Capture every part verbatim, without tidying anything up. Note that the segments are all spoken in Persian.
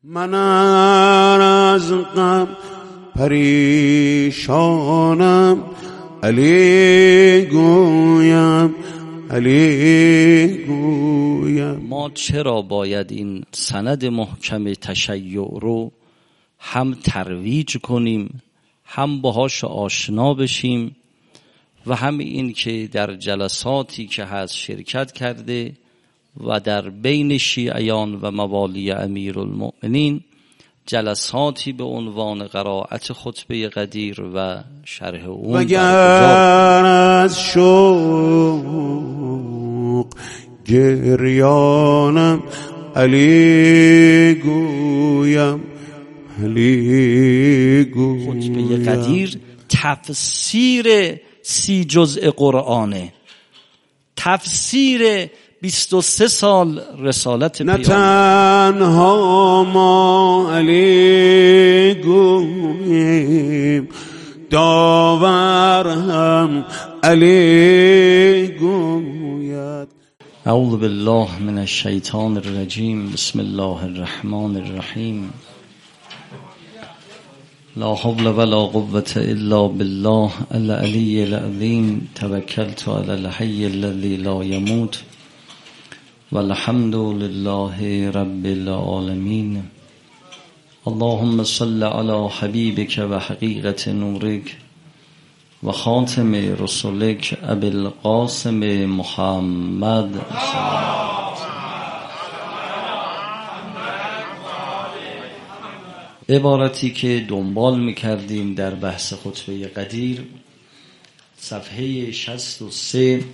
من از غم پریشانم، علی گویم علی گویم. ما چرا باید این سند محکم تشیع رو هم ترویج کنیم، هم باهاش آشنا بشیم و هم این که در جلساتی که هست شرکت کرده و در بین شیعیان و موالی امیرالمؤمنین جلساتی به عنوان قرائت خطبه قدیر و شرح اون مگر از شوق گریانم، علی گویم علی گویم. خطبه قدیر تفسیر سی جزء قرآنه، تفسیر بیست و سه سال رسالت پیامبر. نه تنها ما علی گوییم، داور هم علی گوید. اعوذ بالله من الشیطان الرجیم. بسم الله الرحمن الرحیم. لا حول ولا قوة الا بالله العلی العظیم. توکلت علی الحی الذی لا یموت والحمد لله رب العالمین. اللهم صل علی حبیبک و حقیقت نورک و خاتم رسولک ابی القاسم محمد. عبارتی که دنبال میکردیم در بحث خطبه قدیر، صفحه شصت و سه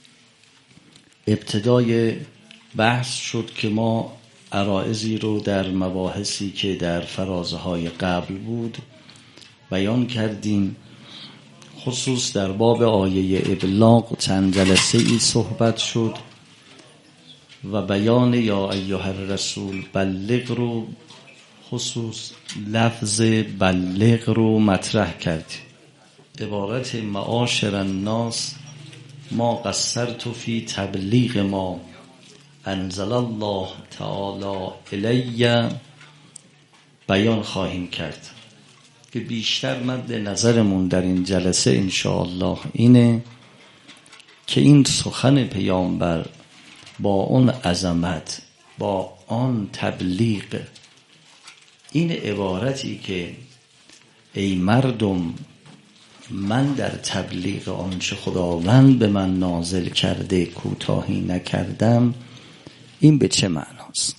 ابتدای بحث شد که ما عرائضی رو در مباحثی که در فرازهای قبل بود بیان کردیم. خصوص در باب آیه ابلاغ چند جلسه ای صحبت شد و بیان یا ایها الرسول بلغ رو، خصوص لفظ بلغ رو مطرح کردیم. عبارت معاشر الناس ما قصرت فی تبلیغ ما انزل الله تعالی الی بیان خواهیم کرد که بیشتر مد نظرمون در این جلسه انشاءالله اینه که این سخن پیامبر با اون عظمت، با آن تبلیغ، این عبارتی که ای مردم من در تبلیغ آنچه خداوند به من نازل کرده کوتاهی نکردم، این به چه معناست؟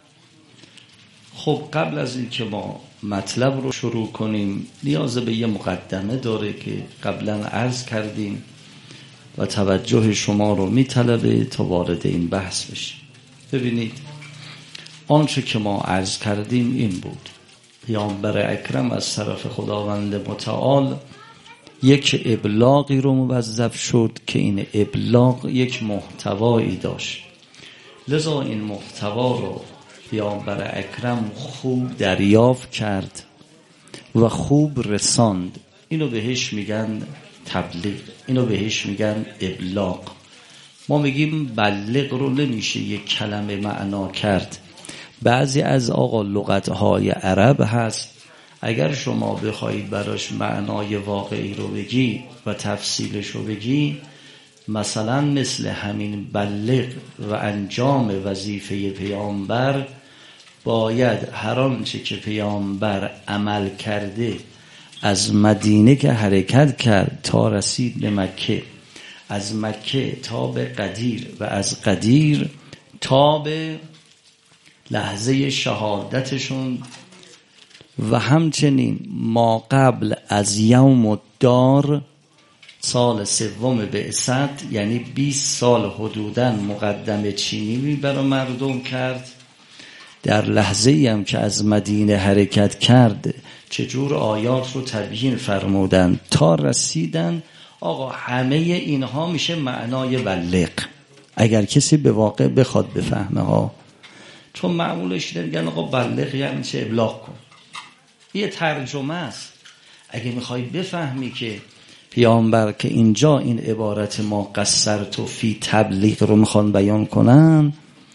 خب قبل از این که ما مطلب رو شروع کنیم نیاز به یه مقدمه داره که قبلا عرض کردیم و توجه شما رو میطلبه تا وارد این بحث بشیم. ببینید آنچه که ما عرض کردیم این بود: پیامبر اکرم از طرف خداوند متعال یک ابلاغی رو موظف شد که این ابلاغ یک محتوایی داشت، لذا این محتوا رو پیامبر اکرم خوب دریافت کرد و خوب رساند. اینو بهش میگن تبلیغ، اینو بهش میگن ابلاغ. ما میگیم بلغ رو نمیشه یک کلمه معنا کرد. بعضی از آقا لغتهای عرب هست اگر شما بخواید براش معنای واقعی رو بگی و تفصیلش رو بگی، مثلا مثل همین بلغ و انجام وظیفه پیامبر، باید هر آنچه که پیامبر عمل کرده از مدینه که حرکت کرد تا رسید به مکه، از مکه تا به قدیر و از قدیر تا به لحظه شهادتشون و همچنین ما قبل از یوم الدار سال سوم بعثت، یعنی بیست سال حدوداً مقدمه چینی برای مردم کرد. در لحظه ای هم که از مدینه حرکت کرد چجور آیات رو تبیین فرمودن تا رسیدن. آقا همه اینها میشه معنای بلغ اگر کسی به واقع بخواد بفهمه ها، چون معمولش میگن آقا بلغ یعنی چه؟ ابلاغ کن. یه ترجمه است. اگه میخوای بفهمی که پیامبر که اینجا این عبارت ما قصرت فی تبلیغ رو میخوان بیان کنن،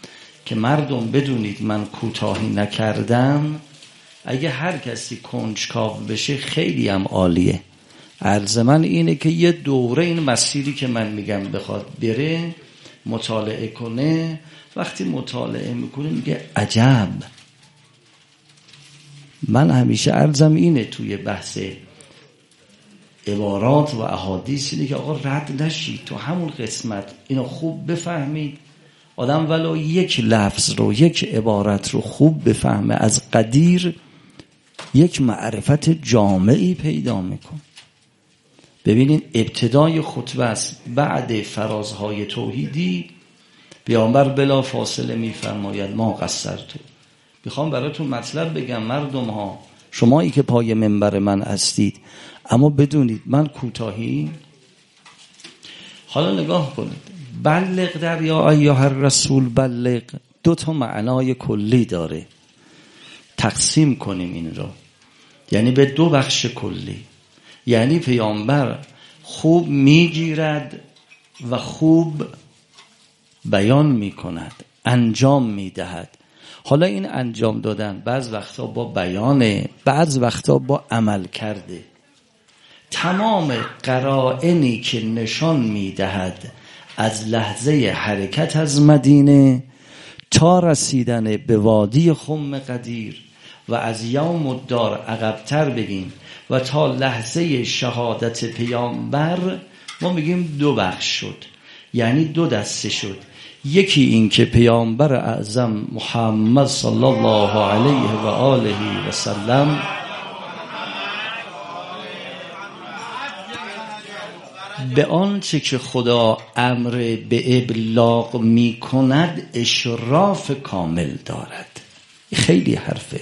که مردم بدونید من کوتاهی نکردم، اگه هر کسی کنجکاو بشه خیلی هم عالیه. عرض من اینه که یه دوره این مسیری که من میگم بخواد بره مطالعه کنه، وقتی مطالعه میکنه میگه عجب. من همیشه عرضم اینه توی بحث عبارات و احادیث اینه که آقا رد نشید، تو همون قسمت اینو خوب بفهمید. آدم ولو یک لفظ رو، یک عبارت رو خوب بفهمه از قدیر، یک معرفت جامعی پیدا میکن. ببینین ابتدای خطبه است، بعد فرازهای توحیدی پیامبر بلا فاصله میفرماید ما قصرتو. میخوام براتون مطلب بگم مردم ها، شمایی که پای منبر من هستید، اما بدونید من کوتاهی. حالا نگاه کنید، بلغ در یا ایها الرسول بلغ دو تا معنای کلی داره. تقسیم کنیم این رو، یعنی به دو بخش کلی. یعنی پیامبر خوب میگیرد و خوب بیان میکند، انجام میدهد. حالا این انجام دادن بعض وقتا با بیانه، بعض وقتا با عمل کرده. تمام قرائنی که نشان میدهد از لحظه حرکت از مدینه تا رسیدن به وادی خم قدیر و از یوم الدار عقب‌تر بگیم و تا لحظه شهادت پیامبر، ما میگیم دو بخش شد، یعنی دو دسته شد. یکی این که پیامبر اعظم محمد صلی الله علیه و آله و سلم به آنچه که خدا امر به ابلاغ می کند اشراف کامل دارد. خیلی حرفه.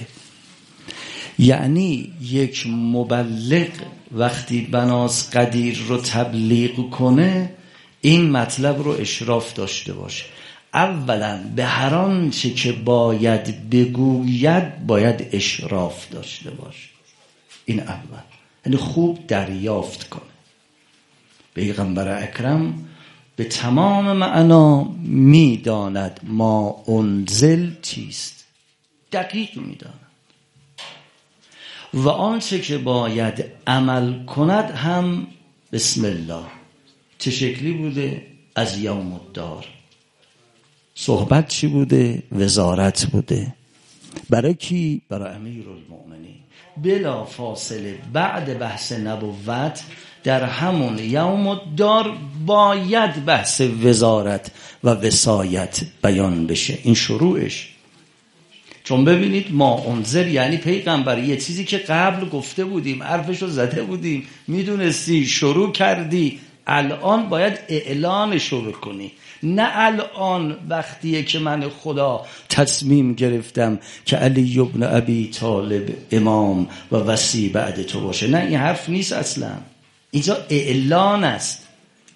یعنی یک مبلغ وقتی بناس قدیر رو تبلیغ کنه، این مطلب رو اشراف داشته باشه. اولا به هر آنچه که باید بگوید باید اشراف داشته باشه. این اول، یعنی خوب دریافت کنه. پیغمبر اکرم به تمام معنا میداند ما انزل چیست، دقیق میداند. و آنچه که باید عمل کند هم بسم الله. چه شکلی بوده؟ از یوم الدار. صحبت چی بوده؟ وزارت بوده. برای کی؟ برای امیرالمؤمنین. بلا فاصله بعد بحث نبوت در همون یوم الدار باید بحث وزارت و وصایت بیان بشه. این شروعش. چون ببینید ما انذر یعنی پیغمبر، یه چیزی که قبل گفته بودیم، حرفشو زده بودیم، میدونستی، شروع کردی، الان باید اعلانشو بکنی. نه الان وقتیه که من خدا تصمیم گرفتم که علی ابن ابی طالب امام و وصی بعد تو باشه. نه، این حرف نیست اصلا. اینجا اعلان است.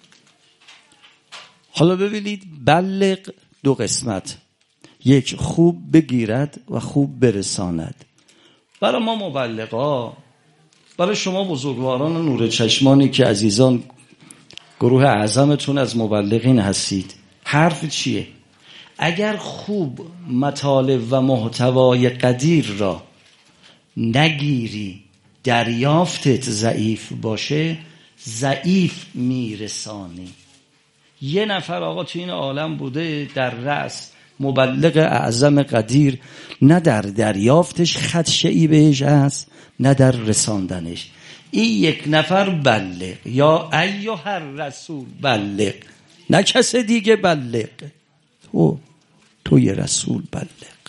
حالا ببینید بلغ دو قسمت، یک خوب بگیرد و خوب برساند. برای ما مبلغا، برای شما بزرگواران نور چشمانی که عزیزان گروه اعظمتون از مبلغین هستید، حرف چیه؟ اگر خوب مطالب و محتوای قدیر را نگیری، دریافتت ضعیف باشه، ضعیف میرسانی. یه نفر آقا تو این عالم بوده در رأس مبلغ اعظم قدیر، نه در دریافتش خدشه‌ای بهش هست، نه در رساندنش. این یک نفر بلغ، یا ایها الرسول بلغ، نه کس دیگه بلغ. تو توی رسول بلغ.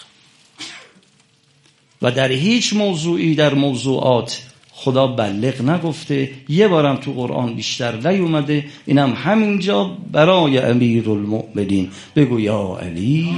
و در هیچ موضوعی در موضوعات خدا بلغ نگفته. یه بارم تو قرآن بیشتر نیومده، اینم همینجا برای امیرالمؤمنین بگو یا علی.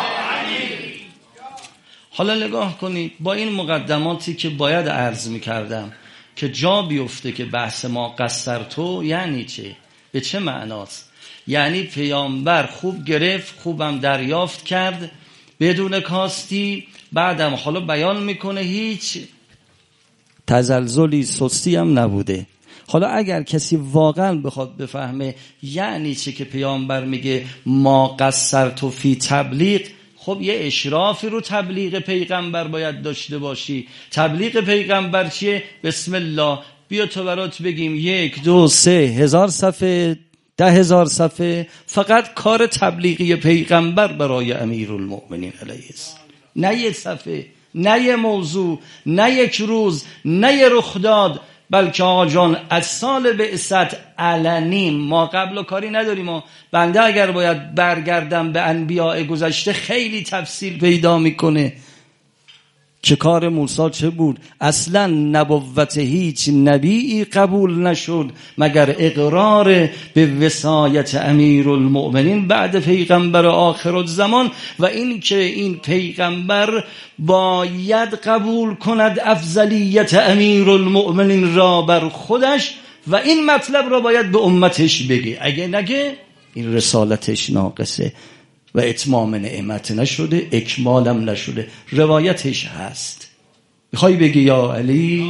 حالا نگاه کنید با این مقدماتی که باید عرض میکردم که جا بیفته که بحث ما قصر تو یعنی چه؟ به چه معناست؟ یعنی پیامبر خوب گرفت، خوبم دریافت کرد بدون کاستی، بعدم حالا بیان میکنه هیچ تزلزلی، سستی هم نبوده. حالا اگر کسی واقعا بخواد بفهمه یعنی چه که پیامبر میگه ما قصرت فی تبلیغ، خب یه اشرافی رو تبلیغ پیغمبر باید داشته باشی. تبلیغ پیغمبر چیه؟ بسم الله، بیا تو برات بگیم یک دو سه هزار صفحه، ده هزار صفحه فقط کار تبلیغی پیغمبر برای امیرالمؤمنین علیه السلام. نه یک صفحه، نه یک موضوع، نه یک روز، نه یک رخداد، بلکه آقا جان از سال بعثت علنی ما قبل و کاری نداریم. ما بنده اگر باید برگردم به انبیاء گذشته خیلی تفصیل پیدا میکنه که کار موسی چه بود. اصلا نبوت هیچ نبیی قبول نشد مگر اقرار به وصایت امیرالمؤمنین بعد پیغمبر آخرالزمان، و این که این پیغمبر باید قبول کند افضلیت امیرالمؤمنین را بر خودش و این مطلب را باید به امتش بگه. اگه نگه این رسالتش ناقصه و اتمام نعمت نشده، اکمالم نشده. روایتش هست. میخوای بگی یا علی؟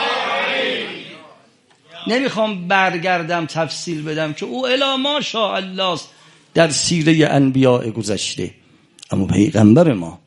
نمیخوام برگردم تفصیل بدم که او الا ما شاء الله است در سیره انبیاء گذشته، اما پیغمبر ما.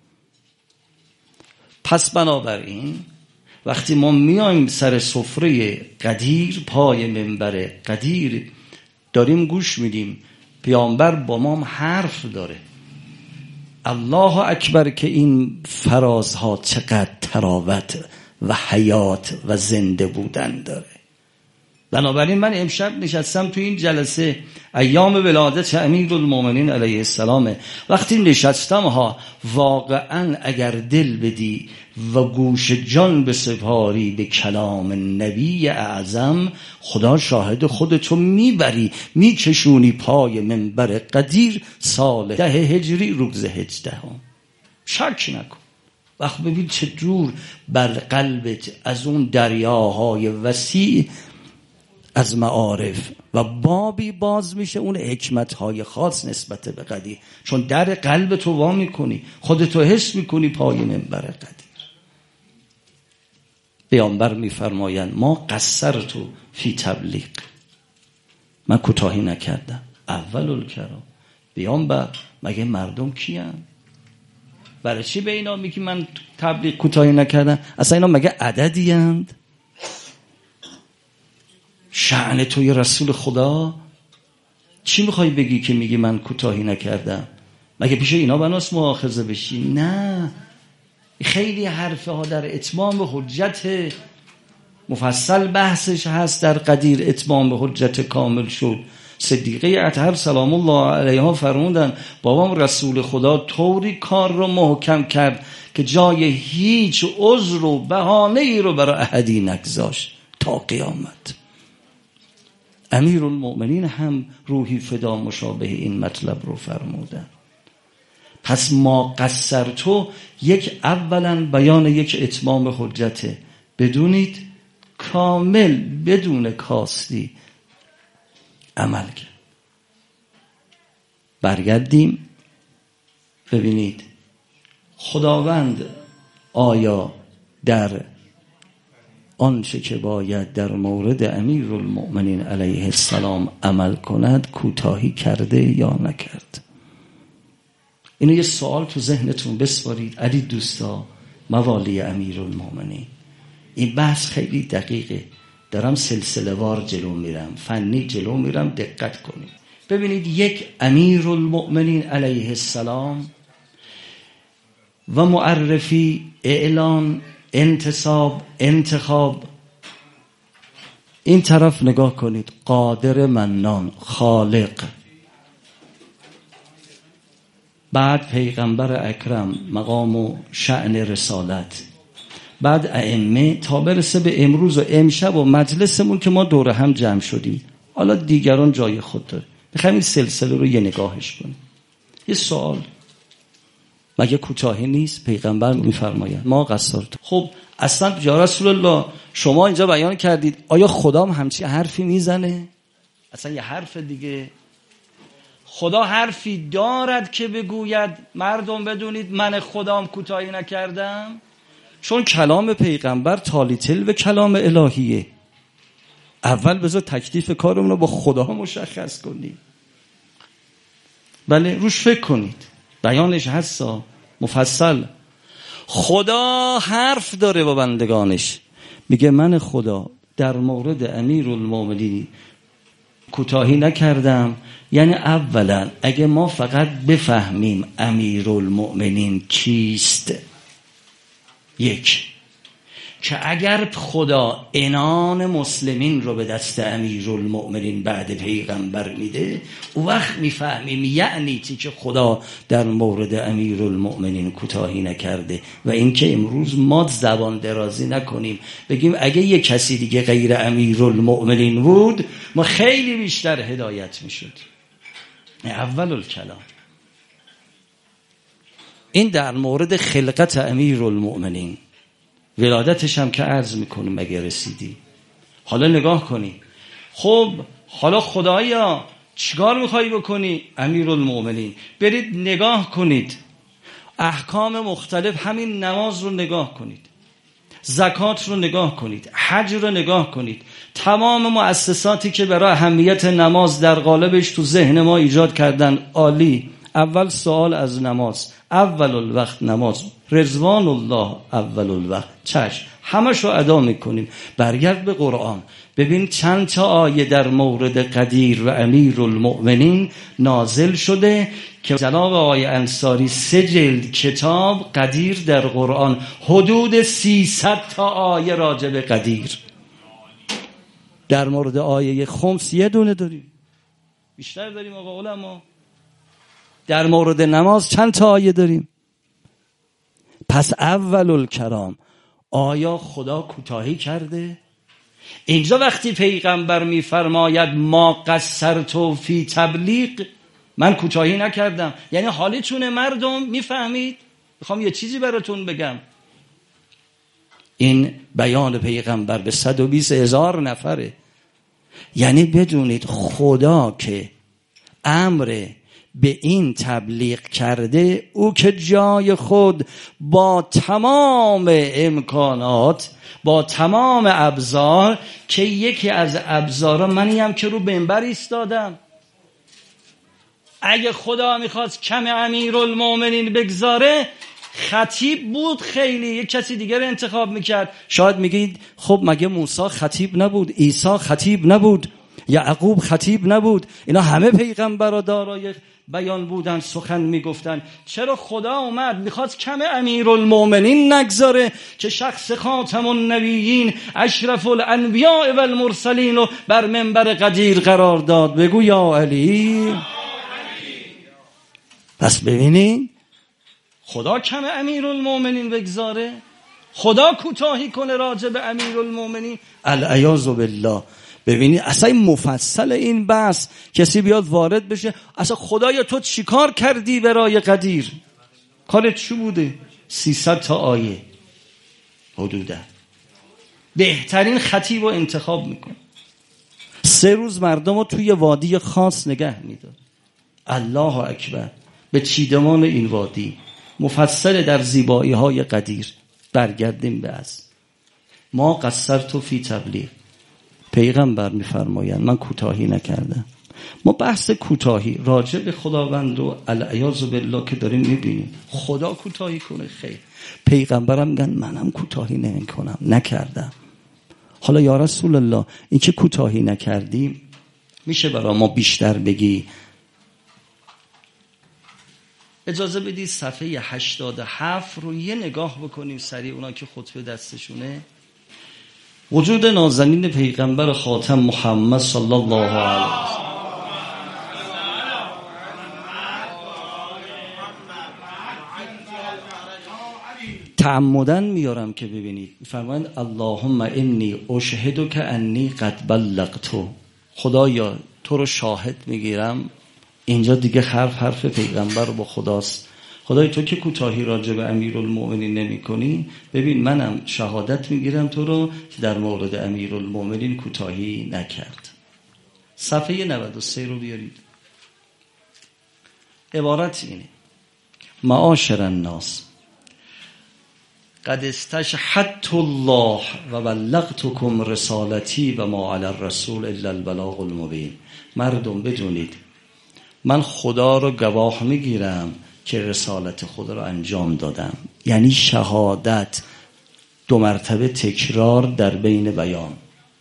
پس بنابراین وقتی ما میایم سر سفره قدیر، پای منبر قدیر داریم گوش میدیم، پیامبر با ما حرف داره. الله اکبر که این فرازها چقدر تراوت و حیات و زنده بودن داره. بنابراین من امشب نشستم تو این جلسه ایام ولادت امیرالمؤمنین علیه السلام، وقتی نشستم ها واقعا اگر دل بدی و گوش جان بسپاری به کلام نبی اعظم، خدا شاهد خودتو میبری میکشونی پای منبر قدیر سال ده هجری روز هجده هم. شک نکن. وقت ببین چه دور بر قلبت از اون دریاهای وسیع از معارف و بابی باز میشه، اون حکمتهای خاص نسبت به قدیر، چون در قلب تو وا میکنی، خودتو حس میکنی پای منبر قدیر. پیامبر میفرمایند ما قصرتو فی تبلیغ، من کوتاهی نکردم. اول الکرام پیامبر مگه مردم کیان؟ برای چی به اینا میگی من تبلیغ کوتاهی نکردم؟ اصلا اینا مگه عددی اند؟ شأن توی رسول خدا چی میخوای بگی که میگی من کوتاهی نکردم؟ مگه پیش اینا بناس مؤاخذه بشی؟ نه، خیلی حرفه ها در اتمام حجت مفصل بحثش هست. در قدیر اتمام حجت کامل شد. صدیقه اطهر سلام الله علیها فرمودن بابام رسول خدا طوری کار رو محکم کرد که جای هیچ عذر و بهانه ای رو برای احدی نگذاشت تا قیامت. امیرالمؤمنین هم روحی فدا مشابه این مطلب رو فرمودن. پس ما قصرتو یک اولا بیان یک اتمام حجته، بدونید کامل بدون کاستی عمل کرد. برگردیم ببینید خداوند آیا در آنچه که باید در مورد امیرالمؤمنین علیه السلام عمل کند کوتاهی کرده یا نکرد؟ اینو یه سوال تو ذهنتون بسپارید. علی دوستا موالی امیرالمؤمنین، این بحث خیلی دقیقه، دارم سلسله وار جلو میرم، فنی جلو میرم، دقت کنید. ببینید یک امیرالمؤمنین علیه السلام و معرفی، اعلان، انتصاب، انتخاب. این طرف نگاه کنید، قادر، منان، خالق. بعد پیغمبر اکرم، مقام و شأن رسالت. بعد ائمه تا برسه به امروز و امشب و مجلسمون که ما دور هم جمع شدیم. حالا دیگران جای خود داره. میخوایم این سلسله رو یه نگاهش کنیم. یه سوال، مگه کوتاهی نیست؟ پیغمبر میفرمایند ما قصرت. خب اصلا یا رسول الله شما اینجا بیان کردید، آیا خدا هم همچی حرفی میزنه؟ اصلا یه حرف دیگه. خدا حرفی دارد که بگوید مردم بدونید من خدام کوتاهی نکردم؟ چون کلام پیغمبر تالیتل به کلام الهیه. اول بذار تکلیف کارمون رو با خدا مشخص کنیم. بله روش فکر کنید. بیانش هستا. مفصل. خدا حرف داره با بندگانش، میگه من خدا در مورد امیرالمومنین کوتاهی نکردم. یعنی اولا اگه ما فقط بفهمیم امیرالمومنین کیست، یک، که اگر خدا عنان مسلمین رو به دست امیرالمومنین بعد پیغمبر میده، اون وقت میفهمیم یعنی چی که خدا در مورد امیرالمومنین کوتاهی نکرده. و اینکه امروز ما زبان درازی نکنیم بگیم اگه یه کسی دیگه غیر امیرالمومنین بود ما خیلی بیشتر هدایت میشد. اول الکلام این در مورد خلقت امیرالمومنین. ولادتش هم که عرض میکنیم اگه رسیدی. حالا نگاه کنی، خب حالا خدایا چیکار میخوایی بکنی؟ امیرالمومنین برید نگاه کنید احکام مختلف، همین نماز رو نگاه کنید، زکات رو نگاه کنید، حج رو نگاه کنید، تمام مؤسساتی که برای اهمیت نماز در قالبش تو ذهن ما ایجاد کردن. عالی. اول سوال از نماز، اول الوقت نماز، رضوان الله اول الوقت، چشم همشو ادا میکنیم. برگرد به قرآن ببین چند تا آیه در مورد قدیر و امیرالمومنین نازل شده که جناب آقای انصاری سه جلد کتاب قدیر در قرآن، حدود سیصد تا آیه راجع به قدیر. در مورد آیه خمس یه دونه داریم، بیشتر داریم آقا علما. در مورد نماز چند تا آیه داریم. پس اول الکرام آیا خدا کوتاهی کرده؟ اینجا وقتی پیغمبر میفرماید ما قصرت فی تبلیغ، من کوتاهی نکردم، یعنی حالیتونه مردم میفهمید؟ میخوام یه چیزی براتون بگم. این بیان پیغمبر به صد و بیست هزار نفره. یعنی بدونید خدا که امر به این تبلیغ کرده، او که جای خود با تمام امکانات، با تمام ابزار، که یکی از ابزارا منیم که رو منبر ایستادم. اگه خدا میخواست کم امیرالمومنین بگذاره خطیب بود، خیلی یک کسی دیگر رو انتخاب میکرد. شاید میگید خب مگه موسی خطیب نبود، عیسی خطیب نبود، یعقوب خطیب نبود، اینا همه پیغمبرا دارای بیان بودن، سخن میگفتن. چرا خدا اومد میخواست کم امیرالمومنین نگذاره که شخص خاتم النبیین اشرف الانبیاء و المرسلین رو بر منبر قدیر قرار داد؟ بگو یا علی. پس ببینین خدا کم امیرالمومنین بگذاره، خدا کوتاهی کنه راجع به امیرالمومنین؟ العیاذ بالله. ببینید اصلا این مفصل این بحث کسی بیاد وارد بشه اصلا خدایا تو چیکار کردی برای قدیر؟ کارت چی بوده؟ سیصد تا آیه حدودا. بهترین خطیب رو انتخاب میکن، سه روز مردم رو توی وادی خاص نگه میدار. الله اکبر. به چیدمان این وادی مفصل در زیبایی های قدیر. برگردیم به از ما قصرت فی تبلیغ. پیغمبر میفرمایند من کوتاهی نکردم. ما بحث کوتاهی راجع به خداوند و العیاذ بالله که داریم میبینیم، خدا کوتاهی کنه خیر، پیغمبرم میگن منم کوتاهی نمیکنم، نکردم. حالا یا رسول الله این که کوتاهی نکردیم میشه برای ما بیشتر بگی؟ اجازه بدید صفحه هشتاد و هفت رو یه نگاه بکنیم سریع، اونا که خطبه دستشونه. وجود نازنین پیغمبر خاتم محمد صلی الله علیه و سلم. تعمدن میارم که ببینید، فرمایند اللهم انی اشهدک انی قد بلغت. خدایا تو رو شاهد میگیرم. اینجا دیگه حرف حرف پیغمبر با خداست. خدای تو که کوتاهی راجع به امیرالمومنین نمی کنی، ببین منم شهادت میگیرم تو رو که در مورد امیرالمومنین کوتاهی نکرد. صفحه نود و سه رو بیارید. عبارت اینه: معاشر الناس قد استشهدت الله و بلغتکم رسالتی و ما علی الرسول الا البلاغ المبین. مردم بدونید من خدا رو گواه میگیرم که رسالت خود را انجام دادم. یعنی شهادت دو مرتبه تکرار در بین بیان.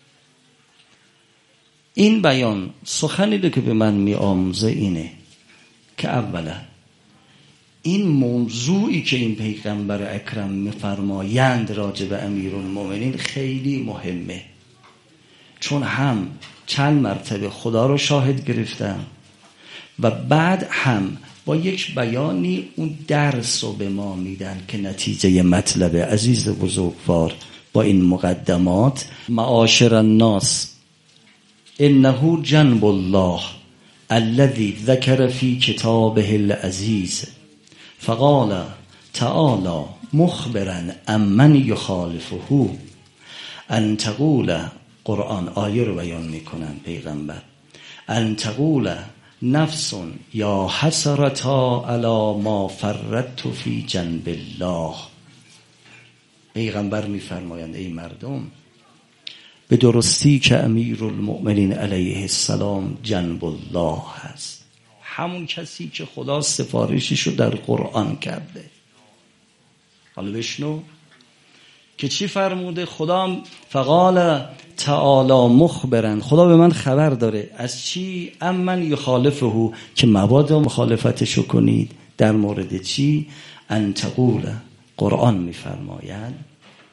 این بیان سخنی که به من می آموزه اینه که اولا این موضوعی که این پیغمبر اکرم می‌فرمایند راجع به امیرالمومنین خیلی مهمه، چون هم چند مرتبه خدا رو شاهد گرفتم و بعد هم با یک بیانی اون درس رو به ما میدن که نتیجه مطلب. عزیز بزرگوار، با این مقدمات، معاشر الناس انه جنب الله الذي ذكر في كتابه العزيز فقال تعالى مخبرا عمن يخالفه ان تقول، قرآن آیه رو بیان میکنن پیغمبر، ان تقول نفس یا حسرتا علی ما فرطت فی جنب الله. پیغمبر میفرمایند ای مردم، به درستی که امیرالمؤمنین علیه السلام جنب الله هست، همون کسی که خدا سفارشیشو در قرآن کرده. حالا بشنو که چی فرموده خدا. فقال تعالی مخبرن، خدا به من خبر داره از چی؟ امن یخالفه، که مبادا مخالفتشو کنید. در مورد چی؟ ان تقول، قرآن میفرماید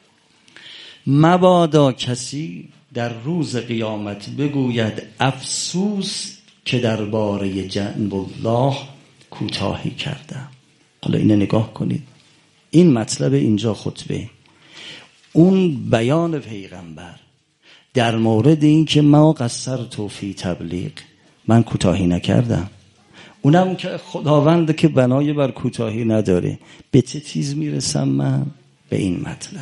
مبادا کسی در روز قیامت بگوید افسوس که درباره جنب الله کوتاهی کردم. حالا اینو نگاه کنید، این مطلب اینجا خطبه، اون بیان پیغمبر در مورد این که ما قصرت فی تبلیغ، من کوتاهی نکردم. اونم که خداوند که بنای بر کوتاهی نداره. به چه چیز میرسم من؟ به این مطلب.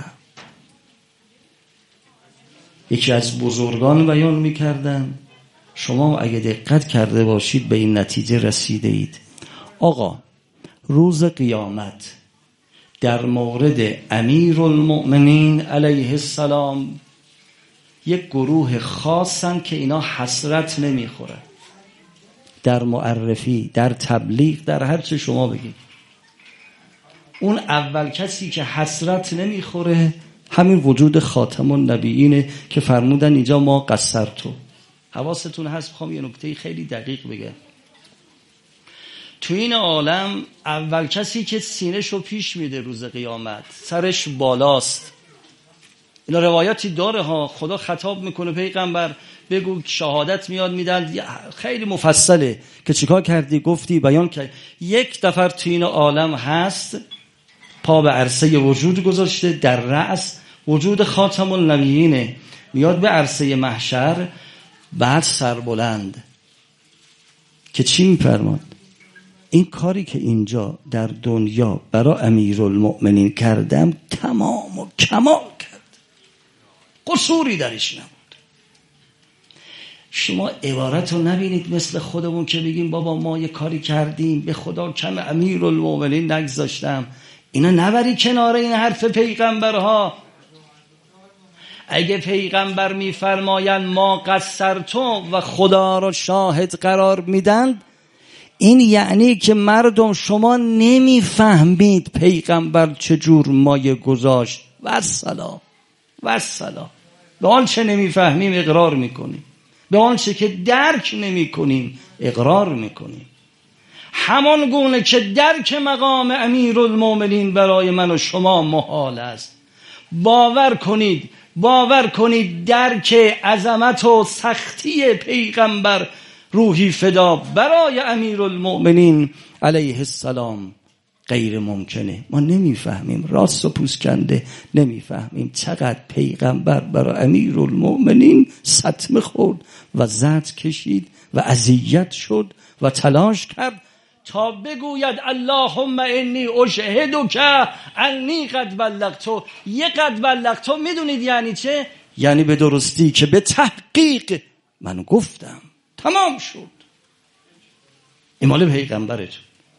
یکی از بزرگان بیان میکردن، شما اگه دقت کرده باشید به این نتیجه رسیده اید، آقا روز قیامت در مورد امیرالمؤمنین علیه السلام یک گروه خاصن که اینا حسرت نمیخورن، در معرفی، در تبلیغ، در هر چه شما بگید. اون اول کسی که حسرت نمیخوره همین وجود خاتم النبیینه که فرمودن اینجا ما قصرتو. حواستون هست؟ بخوام یه نکته خیلی دقیق بگم. تو این عالم اول کسی که سینه‌شو پیش میده روز قیامت، سرش بالاست. اینا روایاتی داره ها، خدا خطاب میکنه پیغمبر بگو شهادت میاد میدن، خیلی مفصله که چیکار کردی، گفتی، بیان کرد. یک نفر تو این عالم هست پا به عرصه وجود گذاشته، در رأس وجود خاتم النبیینه، میاد به عرصه محشر، بعد سربلند که چی میفرماد؟ این کاری که اینجا در دنیا برای امیرالمؤمنین کردم تمام و کمال کرد، قصوری درش نبود. شما عبارت رو نبینید مثل خودمون که بگیم بابا ما یه کاری کردیم به خدا کم امیرالمؤمنین نگذاشتم. اینا نبری کنار این حرف پیغمبرها. اگه پیغمبر میفرمایند ما قصرتم و خدا را شاهد قرار میدن، این یعنی که مردم شما نمیفهمید پیغمبر چجور مایه گذاشت. و سلام و سلام. به آنچه نمیفهمیم اقرار میکنیم، به آنچه که درک نمیکنیم اقرار میکنیم. همان گونه که درک مقام امیرالمؤمنین برای من و شما محال است. باور کنید باور کنید درک عظمت و سختی پیغمبر روحی فدا برای امیرالمؤمنین علیه السلام غیر ممکنه. ما نمیفهمیم، راست و پوست کنده نمیفهمیم چقدر پیغمبر برای امیرالمؤمنین صدمه خورد و زجر کشید و اذیت شد و تلاش کرد تا بگوید اللهم انی اشهدک انی قد بلغت. یک قد بلغت میدونید یعنی چه؟ یعنی به درستی که به تحقیق من گفتم، تمام شد. ایمال پیغمبرت.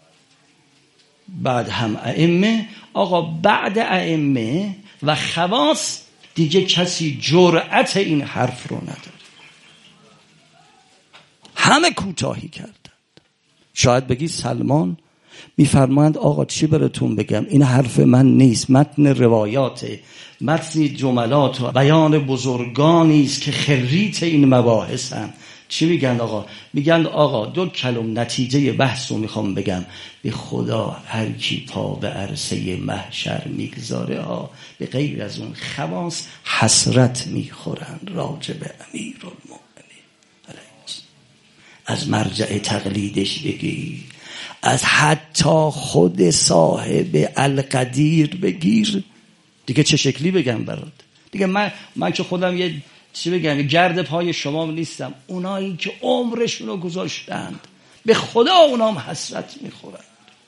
بعد هم ائمه، آقا بعد ائمه و خواص دیگه کسی جرأت این حرف رو نداره. همه کوتاهی کردند. شاید بگی سلمان میفرمایند آقا چی براتون بگم، این حرف من نیست، متن روایاته، متن جملات و بیان بزرگانی است که خریت این مباحثن. چی میگن آقا؟ میگن آقا دو کلم نتیجه بحث رو میخوام بگم. به خدا هر کی پا به عرصه محشر میگذاره ها، به غیر از اون خواص حسرت میخورن راجع به امیرالمؤمنین. از مرجع تقلیدش بگیر، از حتی خود صاحب القدیر بگیر. دیگه چه شکلی بگم برات؟ دیگه من من که خودم یه چی بگم، گرد پای شما نیستم. اونایی که عمرشون رو گذاشتند به خدا اونام حسرت میخورند.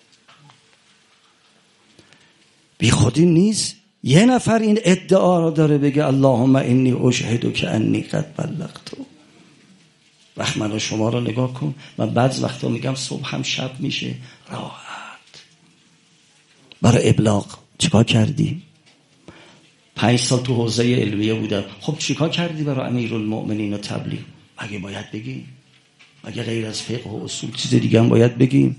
بی خودی نیست یه نفر این ادعا رو داره بگه اللهم انی اشهدک انی قد بلغت. وقت من و شما رو نگاه کن، من بعض وقتا میگم صبح هم شب میشه راحت برای ابلاغ چیکار کردی؟ پنج سال تو حوزه علمیه بودم. خب چیکار کردی برای امیرالمؤمنین و تبلیغ؟ مگه باید بگیم؟ مگه غیر از فقه و اصول چیز دیگه هم باید بگیم؟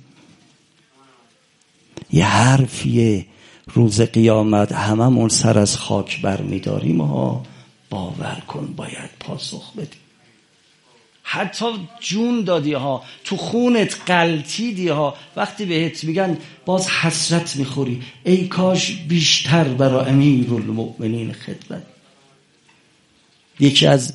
یه حرفیه روز قیامت هممون سر از خاک برمیداریم ها، باور کن باید پاسخ بدیم. حتی جون دادی ها، تو خونت غلطیدی ها، وقتی بهت میگن باز حسرت میخوری، ای کاش بیشتر برای امیرالمؤمنین خدمت. یکی از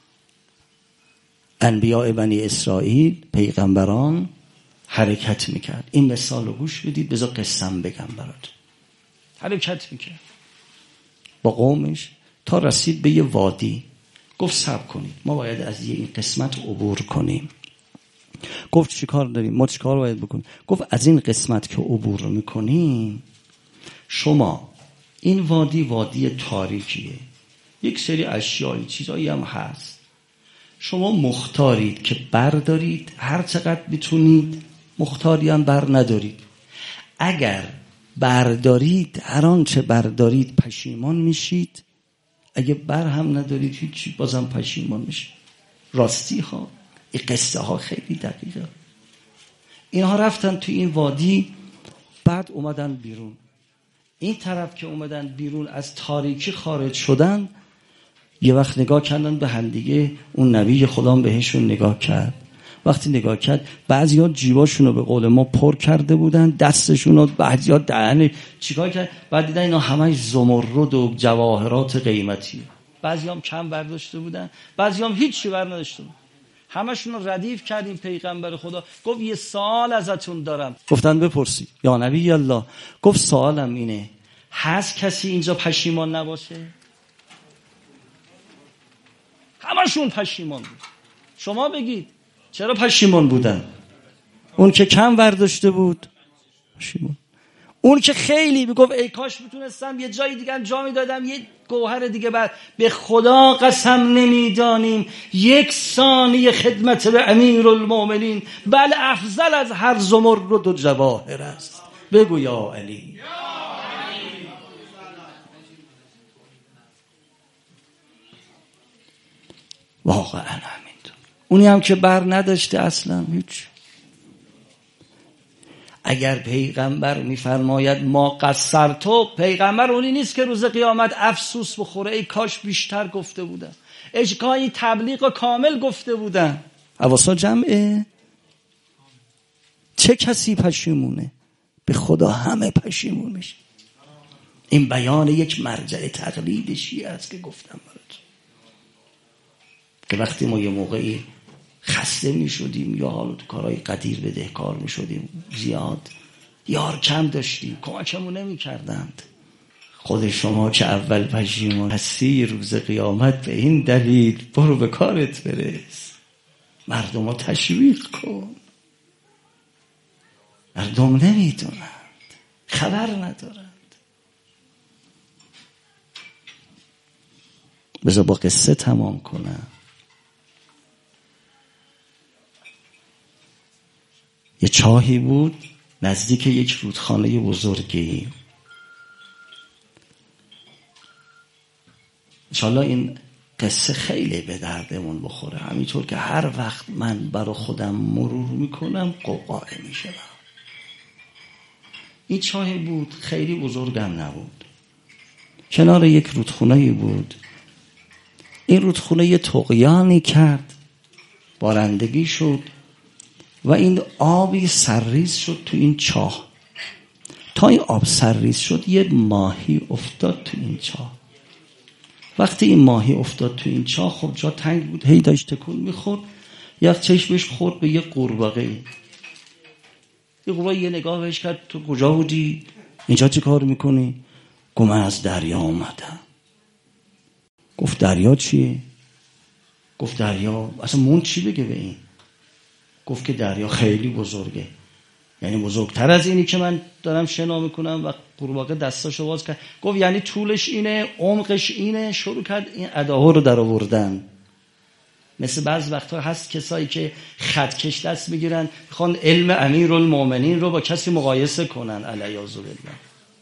انبیاء بنی اسرائیل، پیغمبران، حرکت میکرد. این مثال رو گوش بدید، بذار قسم بگم برات. حرکت میکرد با قومش تا رسید به یه وادی. گفت صبر کنید، ما باید از یه این قسمت عبور کنیم. گفت چی کار داریم؟ ما چی کار باید بکنیم؟ گفت از این قسمت که عبور میکنیم، شما این وادی وادی تاریکیه، یک سری اشیایی چیزایی هم هست، شما مختارید که بردارید هر چقدر بتونید، مختاری هم بر ندارید. اگر بردارید هر آنچه بردارید پشیمان میشید، اگه بر هم ندارید هیچی بازم پشیمان میشه. راستی ها، این قصه ها خیلی دقیقه. اینها رفتن تو این وادی، بعد اومدن بیرون. این طرف که اومدن بیرون از تاریکی خارج شدن، یه وقت نگاه کردن به هم دیگه. اون نبی خدا بهشون نگاه کرد. وقتی نگاه کرد، بعضیا جیباشون رو به قول ما پر کرده بودن، دستشون رو، بعضیا دهن چیکار کرد، بعد دیدن اینا همش زمرد و جواهرات قیمتی. بعضیا هم کم برداشته بودن، بعضیا هم هیچ چی بر نداشته بودن. همشون رو ردیف کردیم. پیغمبر خدا گفت یه سوال ازتون دارم. گفتن بپرسی یا نبی الله. گفت سوالم اینه، هست کسی اینجا پشیمان نباشه؟ همشون پشیمان بود. شما بگید چرا پشیمان بودن؟ اون که کم برداشته بود پشیمان، اون که خیلی میگفت ای کاش میتونستم یه جای دیگه انجام میدادم، یه گوهر دیگه بر. به خدا قسم نمیدانیم یک ثانیه خدمت به امیرالمؤمنین بل افضل از هر زمرد و جواهر است. بگو یا علی. واقعا همینطور. اونی هم که بر نداشته اصلا هیچ. اگر پیغمبر میفرماید ما قصر تو، پیغمبر اونی نیست که روز قیامت افسوس بخوره ای کاش بیشتر گفته بودن، اشکایی تبلیغ کامل گفته بودن. حواسا جمعه. چه کسی پشیمونه؟ به خدا همه پشیمون میشه. این بیان یک مرجع تقلید شیعه است که گفتم برات، که وقتی ما یه موقعی خسته می شدیم یا حالا تو کارهای قدیر بدهکار می شدیم، زیاد یار کم داشتیم، کمکمون نمی کردند. خود شما که اول پشیمان هستی روز قیامت به این دلیل، برو به کارت برس، مردم رو تشویق کن. مردم نمی دونند، خبر ندارند. بذار با قصه تمام کنم. یه چاهی بود نزدیک یک رودخانه بزرگی. انشالله این قصه خیلی به دردمون بخوره، همینطور که هر وقت من برای خودم مرور میکنم قوقای میشم. این چاهی بود خیلی بزرگم نبود، کنار یک رودخونه‌ای بود. این رودخونه یه طغیانی کرد، بارندگی شد و این آبی سرریز شد تو این چاه. تا این آب سرریز شد یه ماهی افتاد تو این چاه. وقتی این ماهی افتاد تو این چاه، خب جا تنگ بود، هی داشت تکون میخورد. یک چشمش خورد به یه قورباغه. یه قورباغه یه نگاه بهش کرد، تو کجا بودی؟ اینجا چه کار میکنی؟ گفت من از دریا اومدم. گفت دریا چیه؟ گفت دریا اصلا مون چی بگه به این؟ گفت که دریا خیلی بزرگه، یعنی بزرگتر از اینی که من دارم شنا میکنم. و قورباغه دستاشو باز کرد، گفت یعنی طولش اینه، عمقش اینه. شروع کرد این اداها رو در آوردن. مثل بعض وقتا هست کسایی که خطکش دست میگیرن، میخوان علم امیرالمومنین رو با کسی مقایسه کنن، علیاذ بالله.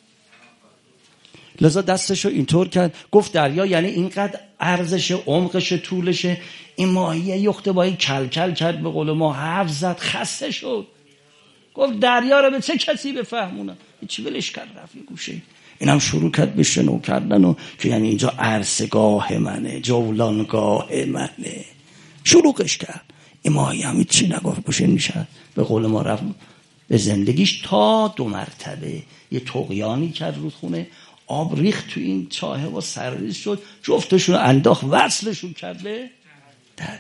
لذا دستشو اینطور کرد، گفت دریا یعنی اینقدر عرضشه، عمقشه، طولشه. این ماهی یخته با این کل کل کرد، به قول ما حرف زد، خسته شد. گفت دریا رو به چه کسی بفهمونم؟ چی ولش کرد، رفت یه گوشه. اینم شروع کرد به شنو کردن و که یعنی اینجا عرصگاه منه، جولانگاه منه. شروعش کرد. این ماهی هم چی نگفت، گوشه نشد، به قول ما رفت به زندگیش. تا دو مرتبه یه طغیانی کرد رودخونه، آب ریخت تو این چاهه و سرریز شد، جفتشون انداخت، وصلشون کرد به دریا.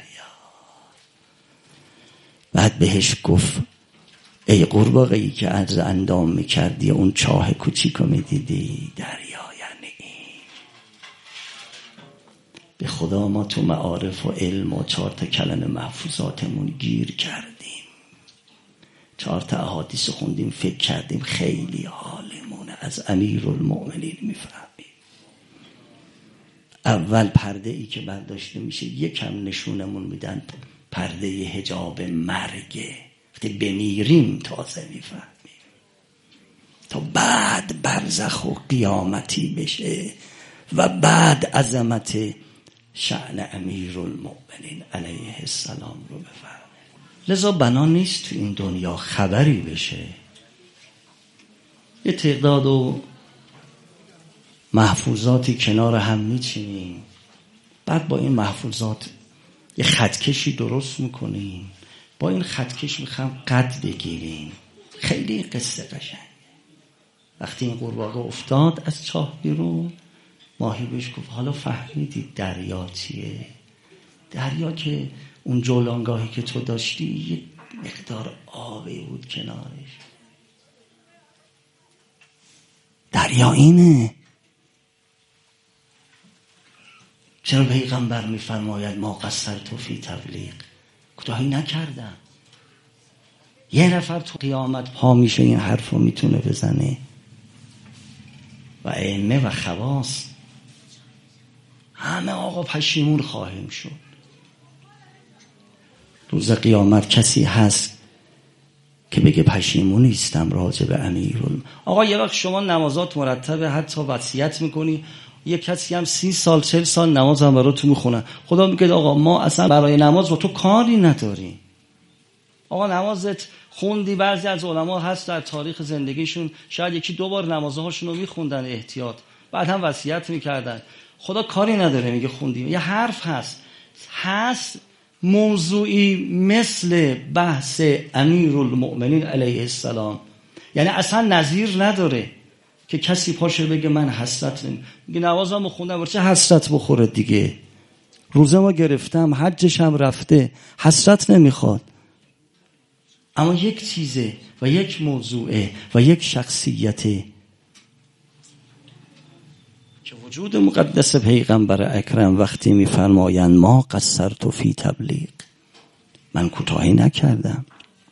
بعد بهش گفت ای قورباغه‌ای که عرض اندام میکردی، اون چاه کوچیکو میدیدی، دریا یعنی این. به خدا ما تو معارف و علم و چهار تا کلمه محفوظاتمون گیر کردیم، چهار تا احادیث خوندیم، فکر کردیم خیلی حالمونه، از امیرالمومنین میفهمیم. اول پرده ای که برداشته میشه یکم نشونمون میدن، پرده حجاب مرگه. وقتی بمیریم تازه میفهمیم، تا بعد برزخ و قیامتی بشه و بعد عظمت شأن امیرالمومنین علیه السلام رو بفهمیم. لذا بنا نیست تو این دنیا خبری بشه، یه تعداد و محفوظاتی کنار هم میچینیم، بعد با این محفوظات یه خطکشی درست میکنیم، با این خطکش میخوام قد بگیریم. خیلی قصه قشنگه. وقتی این قورباغه افتاد از چاه بیرون، ماهی بهش گفت حالا فهمیدی دریا چیه؟ دریا که اون جولانگاهی که تو داشتی یه مقدار آبی بود کنارش. دریا اینه. چرا پیغمبر میفرماید ما قصرت فی تبلیغ؟ کوتاهی نکردم. یه نفر تو قیامت پا میشه این حرفو میتونه بزنه و ائمه و خواص همه آقا پشیمون خواهیم شد. روز قیامت کسی هست که بگه پشیمون نیستم راجع به امیرالمومنین؟ آقا یه وقت شما نمازات مرتبه، حتی وصیت میکنی، یه کسی هم سی سال چل سال نماز هم برای تو میخونن، خدا میگه آقا ما اصلا برای نماز با تو کاری نداریم. آقا نمازت خوندی، بعضی از علما هست در تاریخ زندگیشون شاید یکی دو بار نمازهاشون رو میخوندن احتیاط، بعد هم وصیت میکردن، خدا کاری نداره، میگه خوندیم. یه حرف هست هست موضوعی مثل بحث امیرالمومنین علیه السلام، یعنی اصلا نظیر نداره که کسی پاشه بگه من حسرت نمی میگه نمازم خوندم چه حسرت بخوره دیگه، روزه ما گرفتم، حجش هم رفته، حسرت نمیخواد. اما یک چیزه و یک موضوعه و یک شخصیته که وجود مقدس پیغمبر اکرم وقتی میفرمایند ما قصرت فی تبلیغ، من کوتاهی نکردم.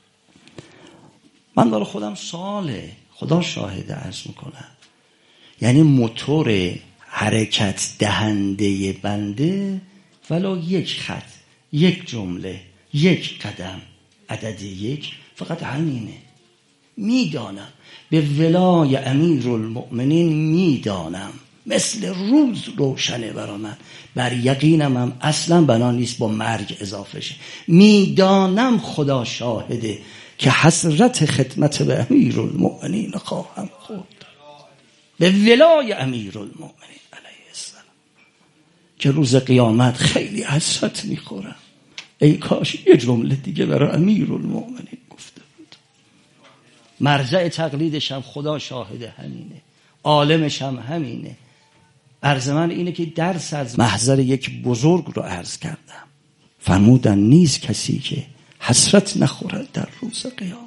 من برای خودم ساله، خدا شاهده عرض میکنم، یعنی موتور حرکت دهنده بنده ولو یک خط، یک جمله، یک قدم، عدد یک، فقط همینه. میدانم به ولای امیرالمومنین، میدانم مثل روز روشنه برا من، بر یقینم هم اصلا بنا نیست با مرگ اضافه شه. میدانم خدا شاهده که حسرت خدمت به امیرالمؤمنین خواهم خورد، به ولای امیرالمؤمنین علیه السلام، که روز قیامت خیلی حسرت میخورم ای کاش یه جمله دیگه برای امیرالمؤمنین گفته بود. مرجع تقلیدش هم خدا شاهد همینه، عالمش هم همینه. عرض من اینه که درس از محضر یک بزرگ رو عرض کردم، فرمودن نیست کسی که حسرت نخورد در روز قیامت.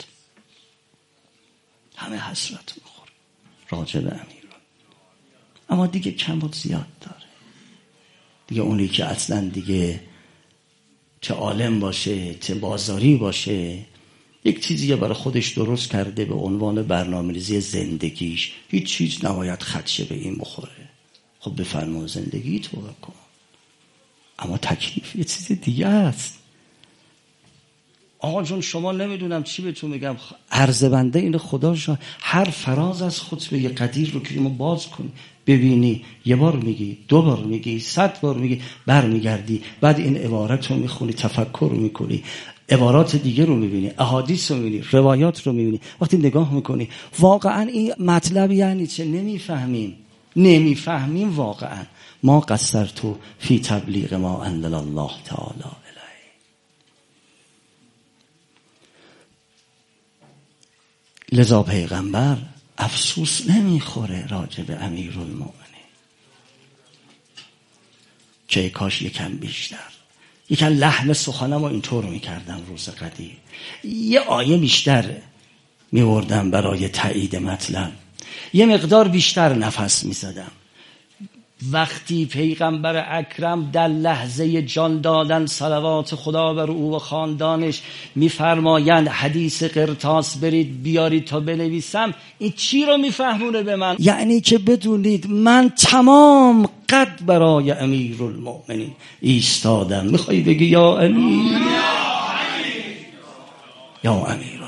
همه حسرت میخوره راجع به امیران، اما دیگه کم و زیاد داره دیگه. اونی که اصلا دیگه چه عالم باشه چه بازاری باشه، یک چیزی برای خودش درست کرده به عنوان برنامه‌ریزی زندگیش، هیچ چیز نباید خدشه به این بخوره. خب بفرما زندگی تو بکن، اما تکلیف یه چیز دیگه است. آقا جون شما نمیدونم چی بهتون میگم، عرض بنده این خدا شا هر فراز از خطبه قدیر رو که ما باز کنی ببینی، یه بار میگی، دو بار میگی، صد بار میگی، برمیگردی بعد این عبارت رو میخونی، تفکر میکنی، عبارات دیگه رو میبینی، احادیث رو میبینی، روایات رو میبینی. وقتی نگاه میکنی واقعا این مطلب یعنی چه نمیفهمیم نمیفهمیم واقعا. ما قصرتو فی تبلیغ ما انزل الله تعالی الیه. لذا پیغمبر افسوس نمیخوره راجع به امیرالمؤمنین که کاش یکم بیشتر، یکم لحن سخنم رو اینطور میکردم روز قدیم، یه آیه بیشتر میوردم برای تایید مطلب، یه مقدار بیشتر نفس میزدم. وقتی پیغمبر اکرم در لحظه جان دادن صلوات خدا بر او و خاندانش میفرمایند حدیث قرطاس برید بیارید تا بنویسم، این چی رو میفهمونه به من؟ یعنی که بدونید من تمام قد برای امیرالمؤمنین ایستادم. میخوای بگی یا امیر یا امیرالمؤمنین؟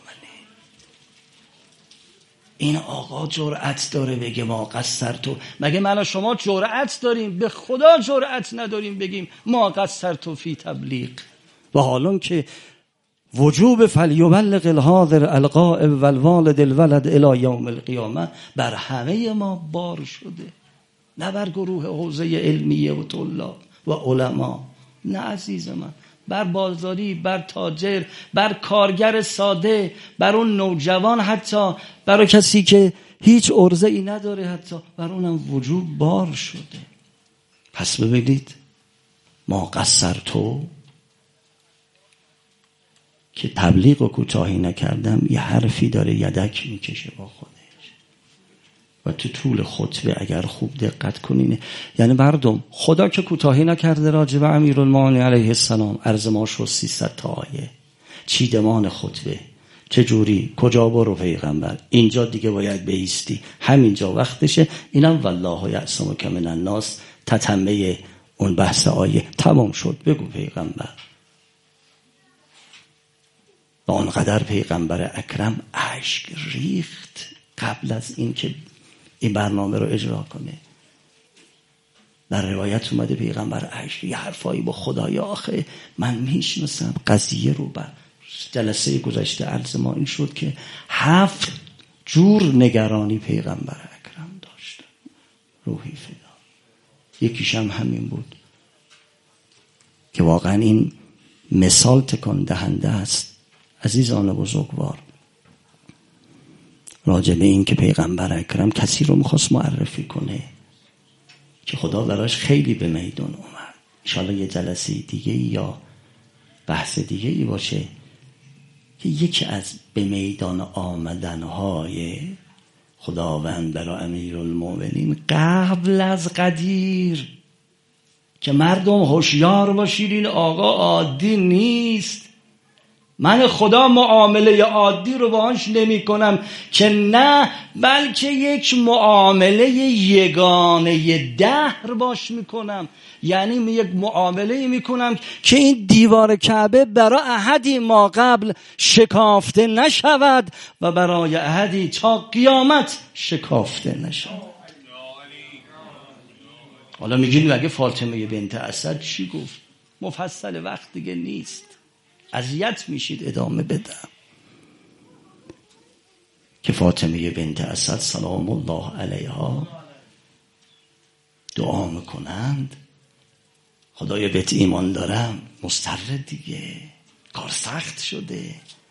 این آقا جرأت داره بگه ما قصرتو؟ مگه من و شما جرأت داریم؟ به خدا جرأت نداریم بگیم ما قصرتو فی تبلیغ. و حالا که وجوب فلیبلغ الحاضر الغائب والوالد الولد الی یوم القیامه بر همه ما بار شده، نه بر گروه حوزه علمیه و طلاب و علما، نه عزیز من، بر بازاری، بر تاجر، بر کارگر ساده، بر اون نوجوان، حتی برای کسی که هیچ عرضه ای نداره، حتی بر اونم وجوب بار شده. پس ببینید ما قصرتو که تبلیغ و کوتاهی نکردم یه حرفی داره یدک میکشه با خودش و تو طول خطبه اگر خوب دقت کنین، یعنی مردم خدا که کوتاهی نکرده راجع به امیرالمؤمنین علیه السلام، عرض ما شد سیصد تا آیه، چیدمان خطبه چجوری، کجا برو پیغمبر، اینجا دیگه باید بایستی، همینجا وقتشه، اینم والله یعصمک من الناس، تتمه اون بحث آیه تمام شد. بگو پیغمبر. و آنقدر پیغمبر اکرم اشک ریخت قبل از این که این برنامه رو اجرا کنه. در روایت اومده پیغمبر اشک، یه حرفایی با خدایا آخه من میشناسم قضیه رو. بر جلسه گذشته عرض ما این شد که هفت جور نگرانی پیغمبر اکرم داشت، روحی فدا. یکیش هم همین بود که واقعا این مثال تکان دهنده است عزیزان بزرگوار، راجع به این که پیغمبر اکرم کسی رو میخواست معرفی کنه که خدا براش خیلی به میدان اومد. انشاءالله یه جلسه دیگه یا بحث دیگه ای باشه که یکی از به میدان آمدنهای خداوند برای امیرالمؤمنین قبل از قدیر، که مردم هوشیار باشید این آقا عادی نیست. من خدا معامله عادی رو باهاش نمی کنم که نه، بلکه یک معامله یگانه دهر باش میکنم. یعنی یک معامله میکنم که این دیوار کعبه برای احدی ما قبل شکافته نشود و برای احدی تا قیامت شکافته نشود. حالا میگین اگه فاطمه بنت اسد چی گفت؟ مفصل، وقت دیگه نیست، اذیت میشید ادامه بدم. که فاطمه بنت اسد سلام الله علیها دعا میکنند خدایا بهت ایمان دارم، مضطر دیگه، کار سخت شده.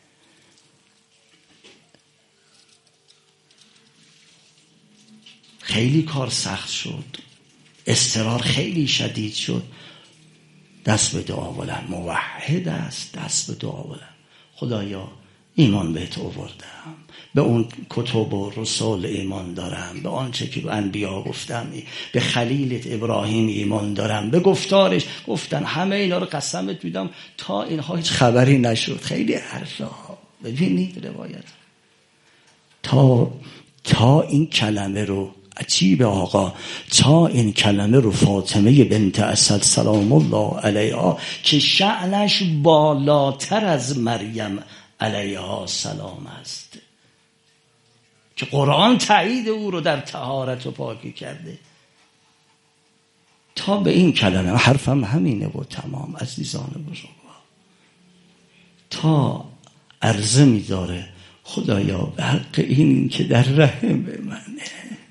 خیلی کار سخت شد، اضطرار خیلی شدید شد. دست به دعا بلند، موحد است، دست به دعا بلند. خدایا ایمان بهت آوردم، به اون کتب و رسول ایمان دارم، به آنچه که انبیا گفتم، به خلیلت ابراهیم ایمان دارم، به گفتارش گفتن. همه اینا رو قسمت میدم تا اینها هیچ خبری نشد. خیلی حرفا. ببینید روایت تا تا این کلمه رو عجیب آقا، تا این کلمه رو فاطمه بنت اسد سلام الله علیها که شأنش بالاتر از مریم علیها سلام است، که قرآن تایید او رو در طهارت و پاکی کرده، تا به این کلمه، حرفم همینه و تمام عزیزان بزرگوار، تا عرضه می‌داره خدایا به حق این که در رحم منه.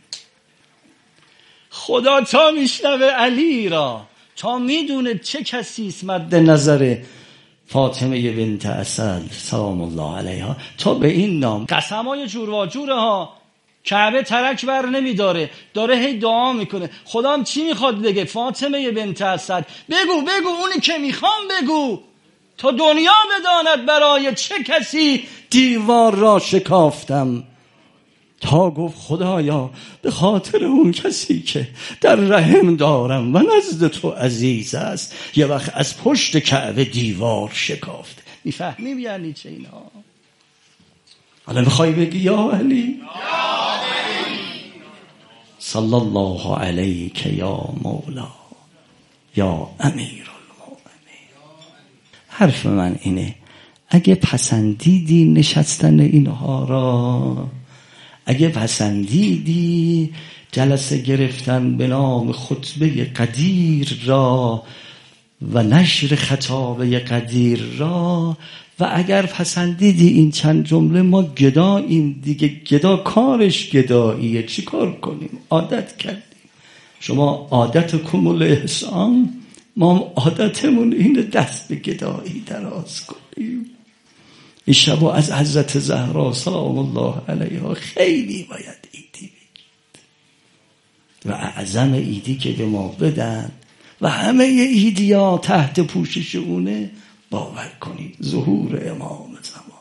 خدا تا میشنوه علی را، تا میدونه چه کسی است مد نظر فاطمه بنت اسد سلام الله علیها، تا به این نام قسمای جور و جوره ها. کعبه ترک بر نمیداره، داره هی دعا میکنه. خدا هم چی میخواد بگه؟ فاطمه بنت اسد بگو بگو اونی که میخوام بگو، تا دنیا بداند برای چه کسی دیوار را شکافتم. تا گفت خدایا به خاطر اون کسی که در رحم دارم و نزد تو عزیز است، یه وقت از پشت کعبه دیوار شکافته. میفهمیم یعنی چه اینا؟ حالا میخوای بگی یا علی صلی الله علیک یا مولا یا امیر المؤمنین. حرف من اینه، اگه پسندیدی نشستن اینها را، اگه پسندیدی جلسه گرفتن به نام خطبه قدیر را و نشر خطابه قدیر را، و اگر پسندیدی این چند جمله ما گداییم دیگه، گدا کارش گداییه، چی کار کنیم؟ عادت کردیم. شما عادت کمول احسان، ما عادتمون اینه دست به گدایی دراز کنیم. این شب از حضرت زهرا سلام الله علیها خیلی باید ایدی بگید و اعظم ایدی که به ما بدن و همه ایدی ها تحت پوشش اونه، باور کنید ظهور امام زمان.